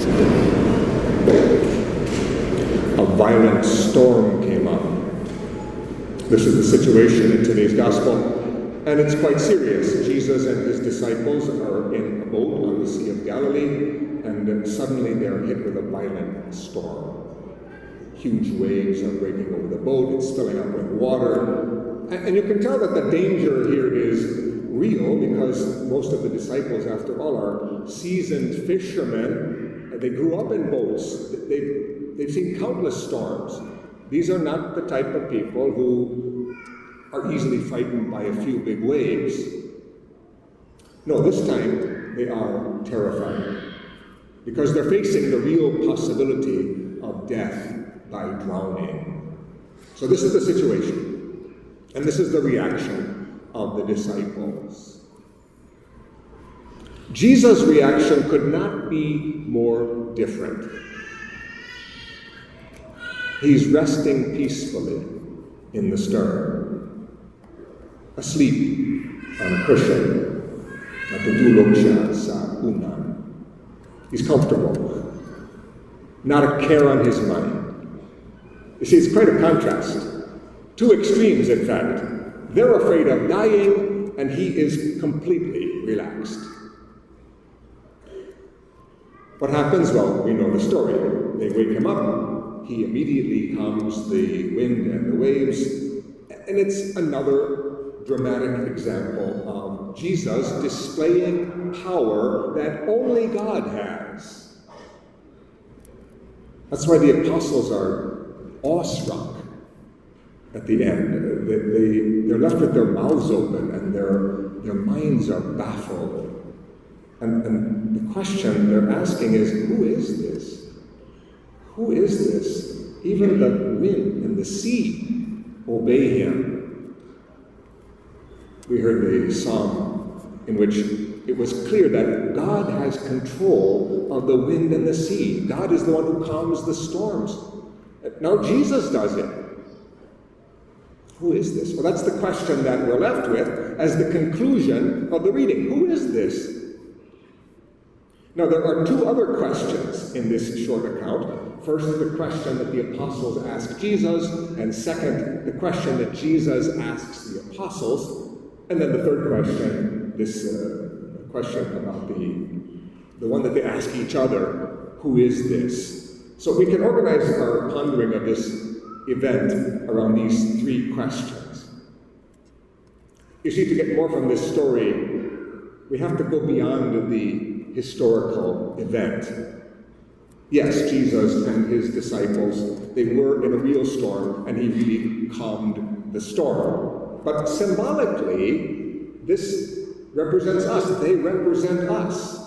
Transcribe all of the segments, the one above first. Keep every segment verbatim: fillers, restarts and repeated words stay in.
A violent storm came up. This is the situation in today's gospel, and it's quite serious. Jesus and his disciples are in a boat on the Sea of Galilee, and then suddenly they're hit with a violent storm. Huge waves are breaking over the boat, it's filling up with water, and, and you can tell that the danger here is real because most of the disciples, after all, are seasoned fishermen. They grew up in boats. They've, they've seen countless storms. These are not the type of people who are easily frightened by a few big waves. No, this time they are terrified because they're facing the real possibility of death by drowning. So this is the situation, and this is the reaction of the disciples. Jesus' reaction could not be more different. He's resting peacefully in the stern, asleep on a cushion. Natutulog sa unan. He's comfortable, not a care on his mind. You see, it's quite a contrast. Two extremes, in fact. They're afraid of dying, and he is completely relaxed. What happens? Well, we know the story. They wake him up. He immediately calms the wind and the waves. And it's another dramatic example of Jesus displaying power that only God has. That's why the apostles are awestruck at the end. They, they, they're left with their mouths open and their, their minds are baffled. And, and the question they're asking is, who is this? Who is this? Even the wind and the sea obey him. We heard a psalm in which it was clear that God has control of the wind and the sea. God is the one who calms the storms. Now Jesus does it. Who is this? Well, that's the question that we're left with as the conclusion of the reading. Who is this? Now, there are two other questions in this short account. First, the question that the apostles ask Jesus, and second, the question that Jesus asks the apostles, and then the third question, this uh, question about the, the one that they ask each other, who is this? So we can organize our pondering of this event around these three questions. You see, to get more from this story, we have to go beyond the historical event. Yes, Jesus and his disciples, they were in a real storm, and he really calmed the storm. But symbolically, this represents us. They represent us.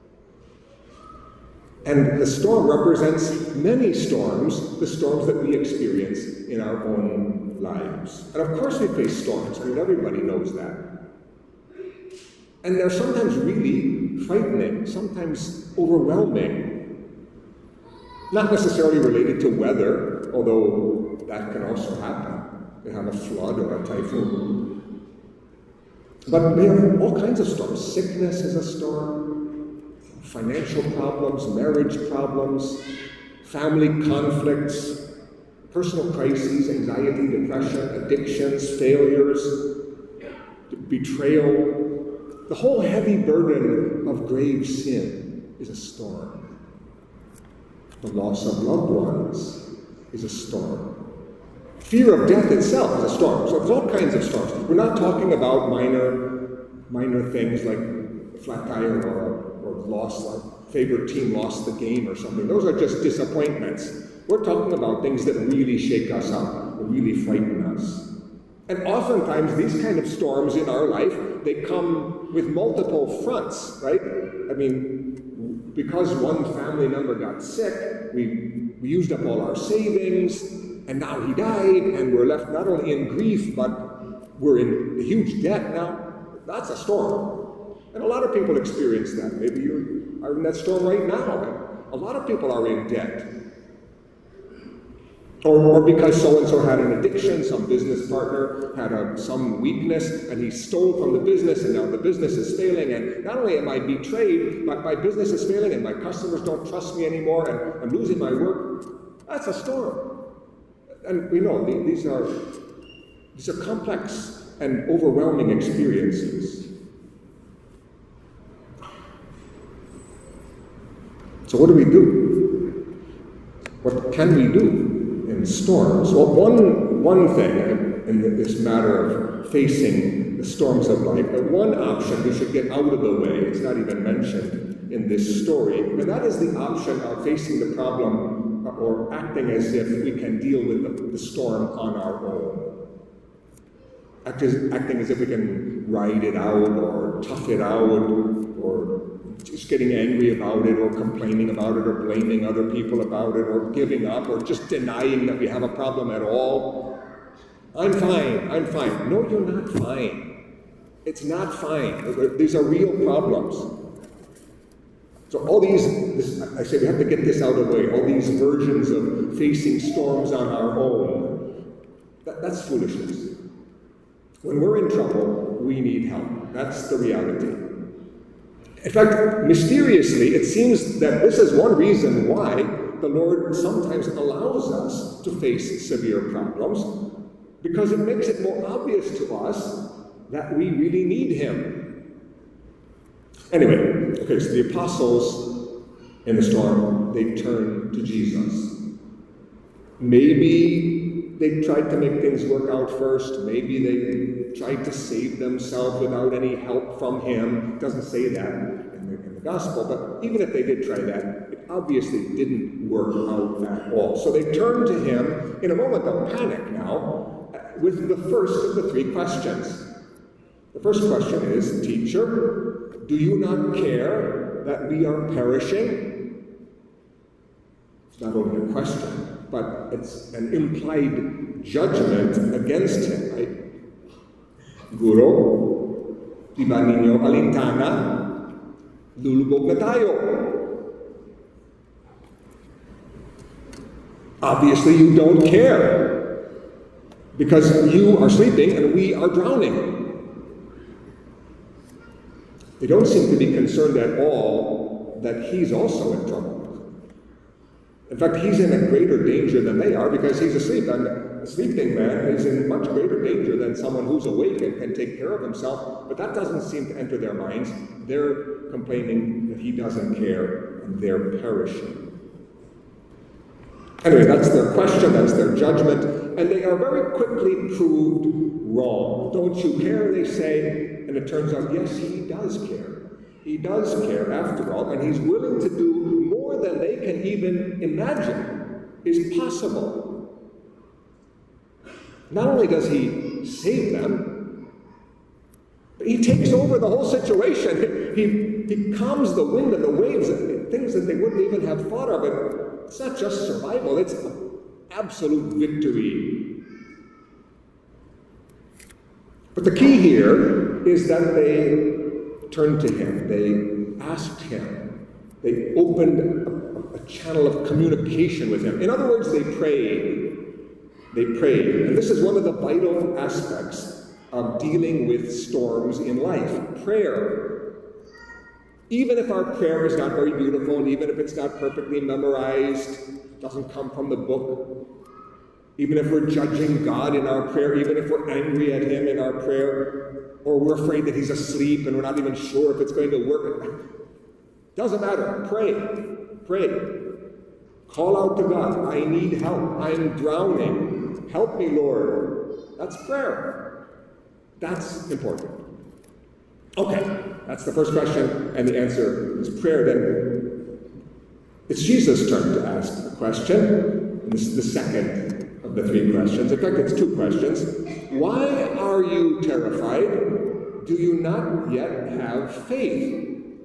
And the storm represents many storms, the storms that we experience in our own lives. And of course we face storms. I mean, everybody knows that. And they're sometimes really frightening, sometimes overwhelming. Not necessarily related to weather, although that can also happen. They have a flood or a typhoon. But we have all kinds of storms. Sickness is a storm, financial problems, marriage problems, family conflicts, personal crises, anxiety, depression, addictions, failures, betrayal. The whole heavy burden of grave sin is a storm. The loss of loved ones is a storm. Fear of death itself is a storm. So there's all kinds of storms. We're not talking about minor, minor things like a flat tire or, or loss, like favorite team lost the game or something. Those are just disappointments. We're talking about things that really shake us up, that really frighten us. And oftentimes, these kind of storms in our life, they come with multiple fronts, right? I mean, because one family member got sick, we, we used up all our savings, and now he died, and we're left not only in grief, but we're in huge debt now. That's a storm. And a lot of people experience that. Maybe you are in that storm right now. A lot of people are in debt. Or, or because so-and-so had an addiction, some business partner had a, some weakness, and he stole from the business, and now the business is failing, and not only am I betrayed, but my business is failing, and my customers don't trust me anymore, and I'm losing my work. That's a storm. And we know these are, these are complex and overwhelming experiences. So what do we do? What can we do in storms? Well, one, one thing in this matter of facing the storms of life, but one option we should get out of the way, it's not even mentioned in this story, and that is the option of facing the problem or acting as if we can deal with the, the storm on our own. Act as, acting as if we can ride it out or tough it out or just getting angry about it or complaining about it or blaming other people about it or giving up or just denying that we have a problem at all. I'm fine, I'm fine. No, you're not fine. It's not fine. These are real problems. So all these, this, I say we have to get this out of the way, all these versions of facing storms on our own, that, that's foolishness. When we're in trouble, we need help. That's the reality. In fact, mysteriously, it seems that this is one reason why the Lord sometimes allows us to face severe problems, because it makes it more obvious to us that we really need Him. Anyway, okay, so the apostles in the storm, they turn to Jesus. Maybe they tried to make things work out first. Maybe they tried to save themselves without any help from Him. It doesn't say that in the, in the gospel, but even if they did try that, it obviously didn't work out at all. So they turn to Him in a moment of panic now with the first of the three questions. The first question is, Teacher, do you not care that we are perishing? It's not only a question, but it's an implied judgment against Him, right? Guro, di ba ninyo alintana, lulubog na tayo. Obviously you don't care, because you are sleeping and we are drowning. They don't seem to be concerned at all that He's also in trouble. In fact, He's in a greater danger than they are because He's asleep. And a sleeping man is in much greater danger than someone who's awake and can take care of himself. But that doesn't seem to enter their minds. They're complaining that He doesn't care and they're perishing. Anyway, that's their question, that's their judgment, and they are very quickly proved wrong. Don't you care, they say, and it turns out, yes, He does care. He does care, after all, and He's willing to do more than they can even imagine is possible. Not only does He save them, but He takes over the whole situation. He, he calms the wind and the waves, and things that they wouldn't even have thought of. It, It's not just survival, it's absolute victory. But the key here is that they turned to Him, they asked Him, they opened a, a channel of communication with Him. In other words, they prayed. They prayed. And this is one of the vital aspects of dealing with storms in life, prayer. Even if our prayer is not very beautiful, and even if it's not perfectly memorized, doesn't come from the book, even if we're judging God in our prayer, even if we're angry at Him in our prayer, or we're afraid that He's asleep and we're not even sure if it's going to work, doesn't matter. Pray. Pray. Call out to God. I need help. I'm drowning. Help me, Lord. That's prayer. That's important. Okay, that's the first question, and the answer is prayer. Then it's Jesus' turn to ask a question. And this is the second of the three questions. In fact, it's two questions. Why are you terrified? Do you not yet have faith?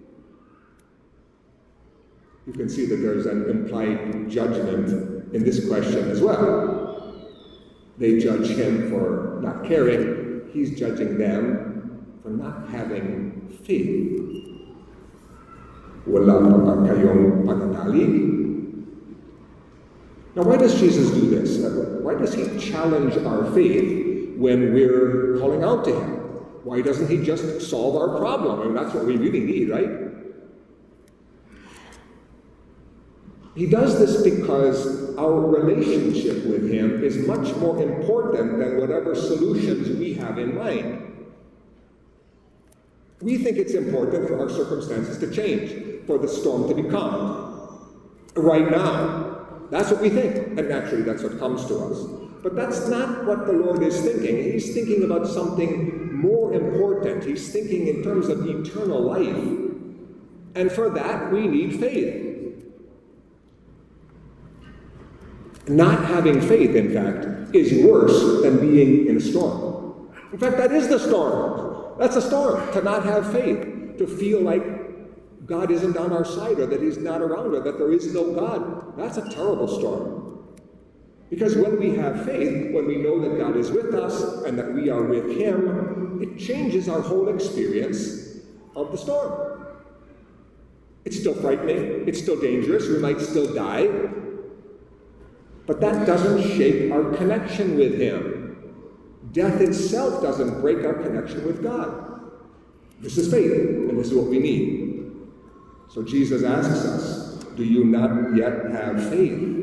You can see that there's an implied judgment in this question as well. They judge Him for not caring. He's judging them for not having faith. Wala pa ba kayong pananalig? Now, why does Jesus do this? Why does he challenge our faith when we're calling out to him? Why doesn't he just solve our problem? I mean, that's what we really need, right? He does this because our relationship with him is much more important than whatever solutions we have in mind. We think it's important for our circumstances to change, for the storm to be calmed. Right now. That's what we think, and naturally that's what comes to us. But that's not what the Lord is thinking. He's thinking about something more important. He's thinking in terms of eternal life. And for that, we need faith. Not having faith, in fact, is worse than being in a storm. In fact, that is the storm. That's a storm, to not have faith, to feel like God isn't on our side, or that he's not around, or that there is no God. That's a terrible storm. Because when we have faith, when we know that God is with us and that we are with him, it changes our whole experience of the storm. It's still frightening. It's still dangerous. We might still die. But that doesn't shake our connection with him. Death itself doesn't break our connection with God. This is faith, and this is what we need. So Jesus asks us, do you not yet have faith?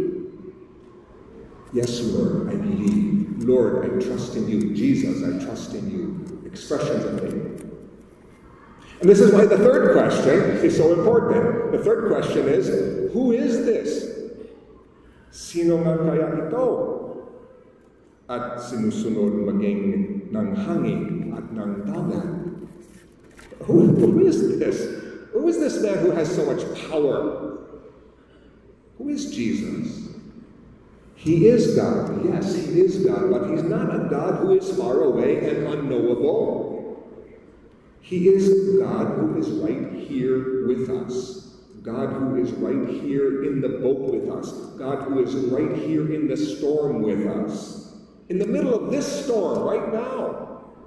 Yes, Lord, I believe. Lord, I trust in you. Jesus, I trust in you. Expressions of faith. And this is why the third question is so important. The third question is, who is this? Sino nga kaya ito? At sinusunod maging ng hangin at ng dagat. Who, who is this? Who is this man who has so much power? Who is Jesus? He is God. Yes, he is God, but he's not a God who is far away and unknowable. He is God who is right here with us. God who is right here in the boat with us. God who is right here in the storm with us. In the middle of this storm right now.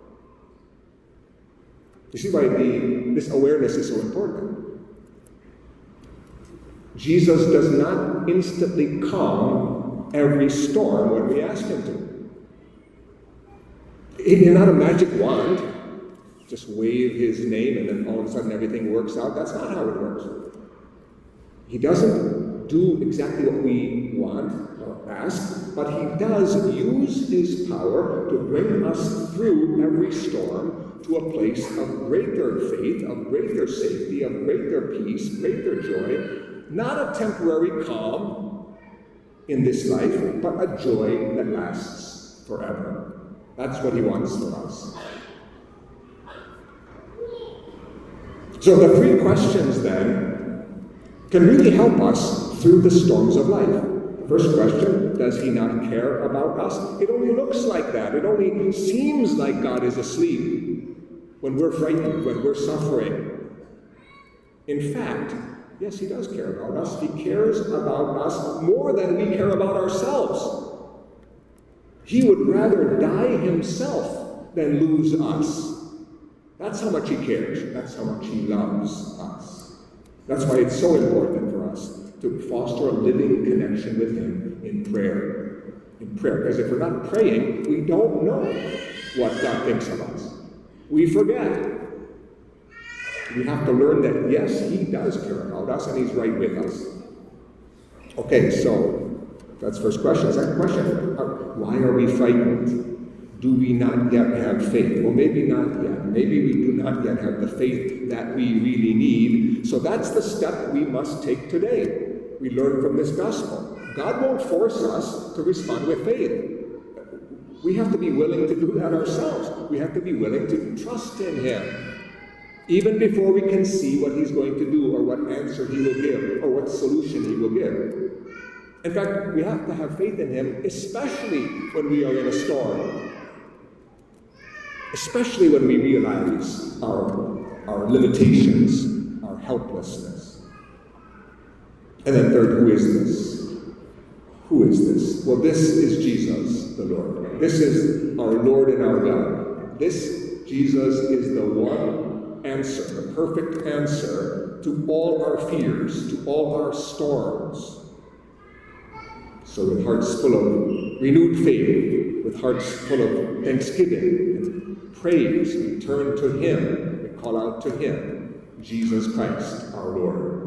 You see why the, this awareness is so important. Jesus does not instantly calm every storm when we ask him to. He's not a magic wand. Just wave his name and then all of a sudden everything works out. That's not how it works. He doesn't do exactly what we want or ask, but he does use his power to bring us through every storm to a place of greater faith, of greater safety, of greater peace, greater joy, not a temporary calm in this life, but a joy that lasts forever. That's what he wants for us. So the three questions then can really help us through the storms of life. First question, does he not care about us? It only looks like that. It only seems like God is asleep when we're frightened, when we're suffering. In fact, yes, he does care about us. He cares about us more than we care about ourselves. He would rather die himself than lose us. That's how much he cares. That's how much he loves us. That's why it's so important for us to foster a living connection with him in prayer. In prayer. Because if we're not praying, we don't know what God thinks of us. We forget. We have to learn that, yes, he does care about us and he's right with us. Okay, so that's the first question. Second question, why are we frightened? Do we not yet have faith? Well, maybe not yet. Maybe we do not yet have the faith that we really need. So that's the step we must take today. We learn from this gospel. God won't force us to respond with faith. We have to be willing to do that ourselves. We have to be willing to trust in him. Even before we can see what he's going to do or what answer he will give or what solution he will give. In fact, we have to have faith in him, especially when we are in a storm. Especially when we realize our, our limitations, our helplessness. And then third, who is this? Who is this? Well, this is Jesus, the Lord. This is our Lord and our God. This Jesus is the one answer, the perfect answer to all our fears, to all our storms. So with hearts full of renewed faith, with hearts full of thanksgiving and praise, we turn to him, we call out to him, Jesus Christ, our Lord.